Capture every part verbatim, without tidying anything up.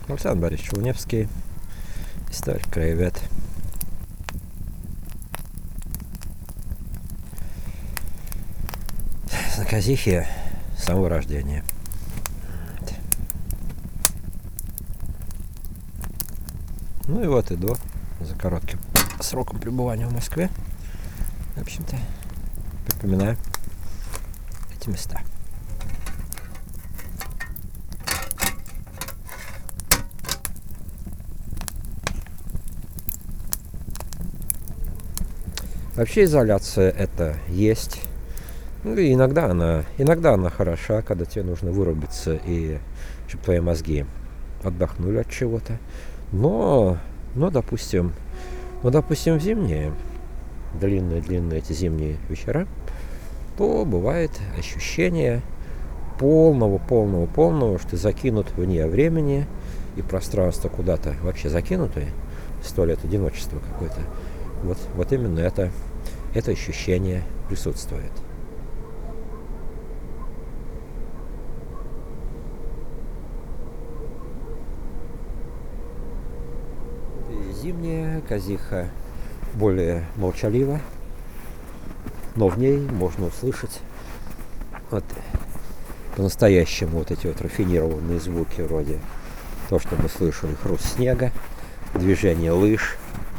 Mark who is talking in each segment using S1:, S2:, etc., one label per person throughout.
S1: Александр Борисович Луневский, историк-краевед. На Казихе с самого рождения. Ну и вот иду за коротким сроком пребывания в Москве. В общем-то, припоминаю эти места. Вообще изоляция это есть. Ну, и иногда она, иногда она хороша, когда тебе нужно вырубиться и чтобы твои мозги отдохнули от чего-то. Но, но допустим, ну, допустим, в зимние, длинные-длинные эти зимние вечера, то бывает ощущение полного-полного-полного, что ты закинут вне времени и пространство куда-то вообще закинутое, сто лет одиночества какое-то. Вот, вот именно это, это ощущение присутствует. Зимняя Казиха более молчалива, но в ней можно услышать вот по-настоящему вот эти вот рафинированные звуки, вроде то, что мы слышали, хруст снега, движение лыж,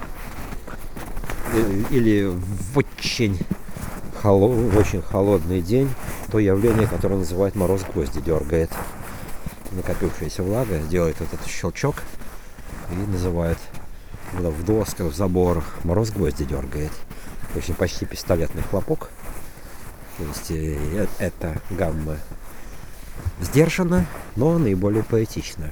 S1: или в очень, холод, в очень холодный день то явление, которое называют мороз гвозди дергает. Накопившаяся влага делает вот этот щелчок и называют в досках, в заборах мороз гвозди дергает. Очень почти пистолетный хлопок. То есть эта гамма сдержана, но наиболее поэтична.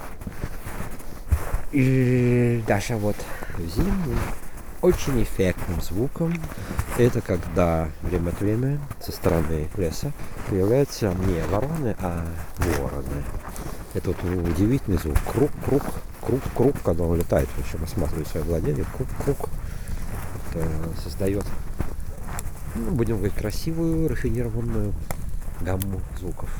S1: И даже вот зимним очень эффектным звуком это когда время от времени со стороны леса появляются не вороны, а вороны. Это вот удивительный звук. Круг, круг, круг, круг, когда он летает, в общем, осматривает свое владение. Круг, круг. Это создает, ну, будем говорить, красивую, рафинированную гамму звуков.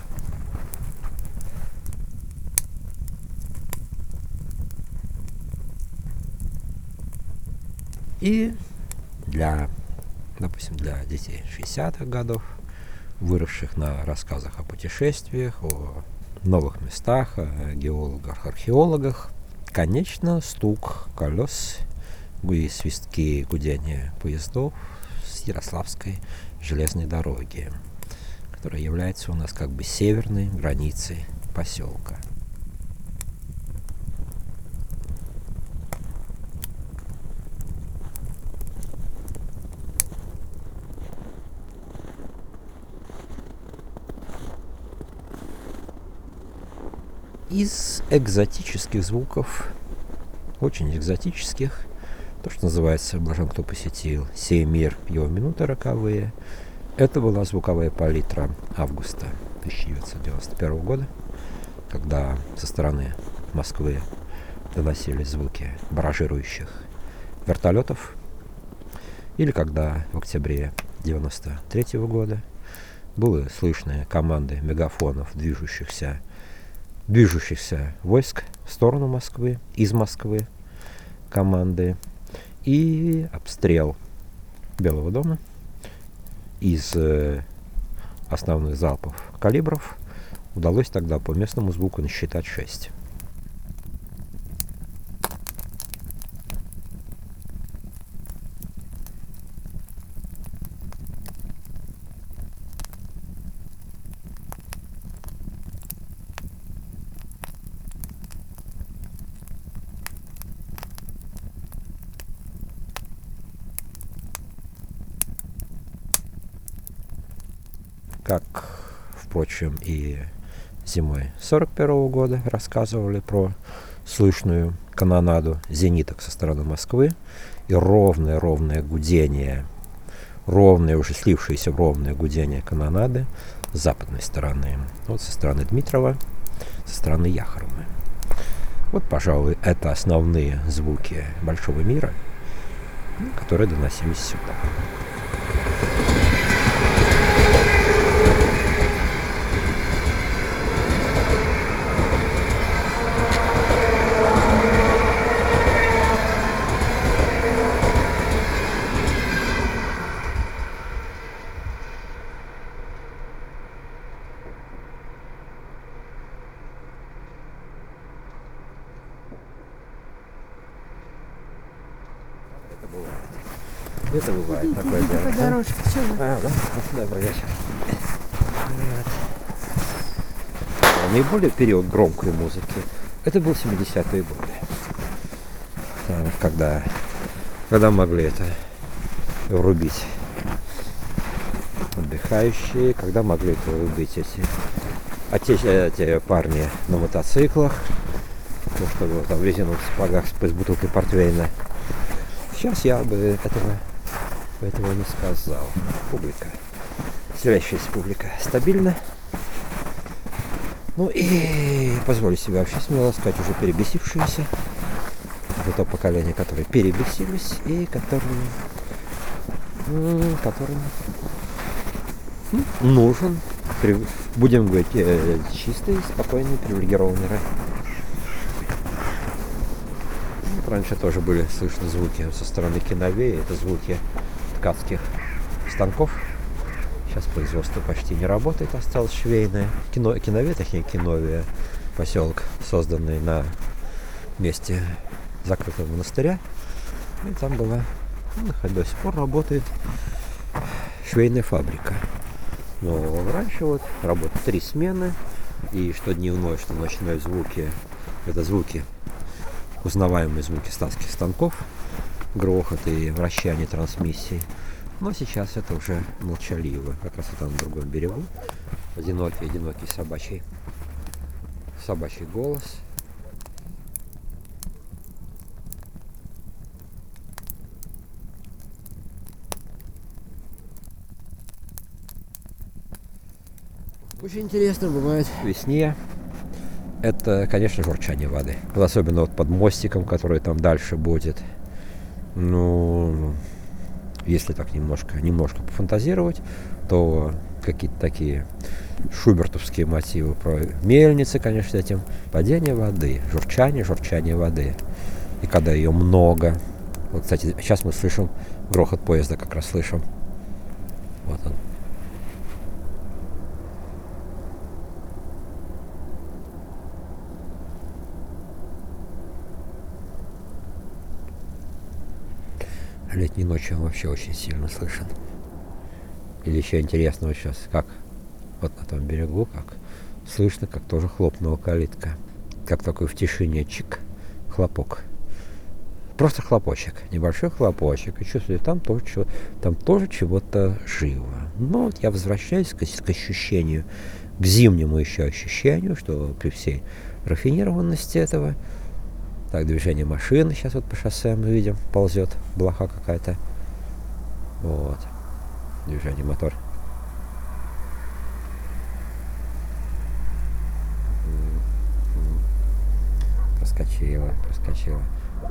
S1: И для, допустим, для детей шестидесятых годов, выросших на рассказах о путешествиях, о новых местах, о геологах, археологах, конечно, стук колес и свистки гудения поездов с Ярославской железной дороги, которая является у нас как бы северной границей поселка. Из экзотических звуков, очень экзотических, то, что называется «Блажен, кто посетил сей мир, его минуты роковые», это была звуковая палитра августа тысяча девятьсот девяносто первого года, когда со стороны Москвы доносились звуки баражирующих вертолетов, или когда в октябре девяносто третьего года были слышны команды мегафонов движущихся движущихся войск в сторону Москвы, из Москвы команды, и обстрел Белого дома из э, основных залпов калибров удалось тогда по местному звуку насчитать шесть. Как, впрочем, и зимой сорок первого года рассказывали про слышную канонаду зениток со стороны Москвы и ровное-ровное гудение, ровное, уже слившееся в ровное гудение канонады с западной стороны. Вот со стороны Дмитрова, со стороны Яхромы. Вот, пожалуй, это основные звуки большого мира, которые доносились сюда. Это бывает такое дело.
S2: По дорожке, что вы?
S1: А, да? Добрый вечер. Вот. Наиболее период громкой музыки это был семидесятые годы. Там, когда, когда могли это врубить отдыхающие, когда могли это врубить эти, эти, эти парни на мотоциклах, ну, чтобы там в резиновых сапогах с бутылкой портвейна. Сейчас я бы этого, этого не сказал. Публика, селящаяся публика стабильна. Ну и позволю себе вообще смело сказать, уже перебесившиеся. Это то поколение, которое перебесились и которые, которым нужен, будем говорить, чистый, спокойный, привилегированный рай. Раньше тоже были слышны звуки со стороны Киновея, это звуки ткацких станков. Сейчас производство почти не работает, осталось швейное. Кино, Кинове, точнее Киновия, поселок, созданный на месте закрытого монастыря. И там была, ну, до сих пор работает швейная фабрика. Но раньше вот работали три смены, и что дневной, что ночной звуки, это звуки, узнаваемые звуки ткацких станков, грохот и вращание трансмиссий. Но сейчас это уже молчаливо. Как раз вот там на другом берегу одинокий, одинокий собачий, собачий голос. Очень интересно бывает в весне. Это, конечно, журчание воды. Особенно вот под мостиком, который там дальше будет. Ну, если так немножко, немножко пофантазировать, то какие-то такие шубертовские мотивы про мельницы, конечно, этим. Падение воды, журчание, журчание воды. И когда ее много. Вот, кстати, сейчас мы слышим грохот поезда, как раз слышим. Вот он. Летней ночью он вообще очень сильно слышен. Или еще интересно вот сейчас, как вот на том берегу, как слышно, как тоже хлопнула калитка. Как такой в тишине чик, хлопок. Просто хлопочек, небольшой хлопочек. И чувствую, там тоже, там тоже чего-то живо. Но вот я возвращаюсь к, к ощущению, к зимнему еще ощущению, что при всей рафинированности этого. Так, движение машины сейчас вот по шоссе мы видим, ползет блоха какая-то. Вот. Движение мотор. Проскочила, проскочила.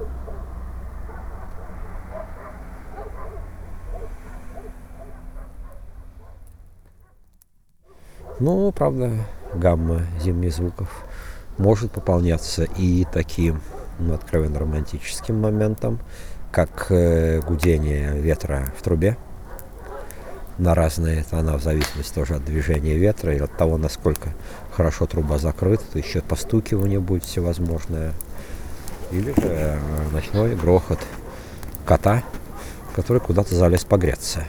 S1: Ну, правда, гамма зимних звуков может пополняться и таким, ну, откровенно романтическим моментом, как э, гудение ветра в трубе. На разные тона, в зависимости тоже от движения ветра и от того, насколько хорошо труба закрыта, то еще постукивание будет всевозможное. Или же э, ночной грохот кота, который куда-то залез погреться.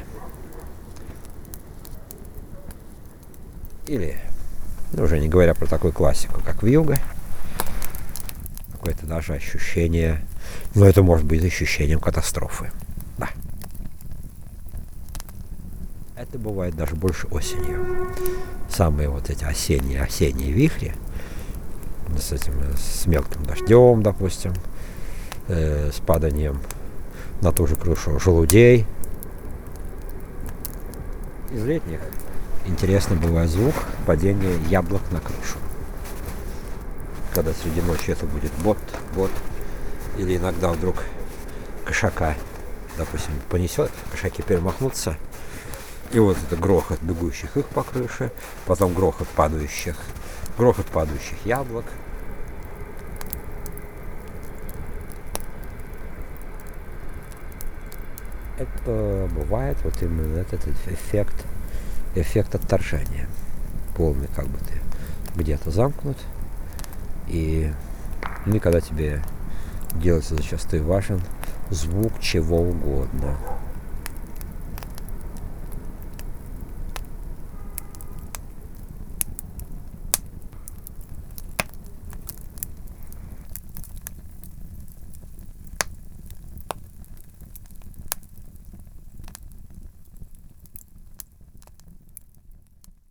S1: Или, ну, уже не говоря про такую классику, как вьюга, какое-то даже ощущение, но это может быть ощущением катастрофы. Да. Это бывает даже больше осенью. Самые вот эти осенние, осенние вихри с этим, с мелким дождем, допустим, э, с паданием на ту же крышу желудей. Из летних интересно бывает звук падения яблок на крышу. Когда среди ночи это будет бот, бот, или иногда вдруг кошака, допустим, понесет, кошаки перемахнутся, и вот это грохот бегущих их по крыше, потом грохот падающих, грохот падающих яблок. Это бывает вот именно этот эффект, эффект отторжения. Полный, как бы ты где-то замкнут, и, ну, и когда тебе делается зачастую важен звук чего угодно.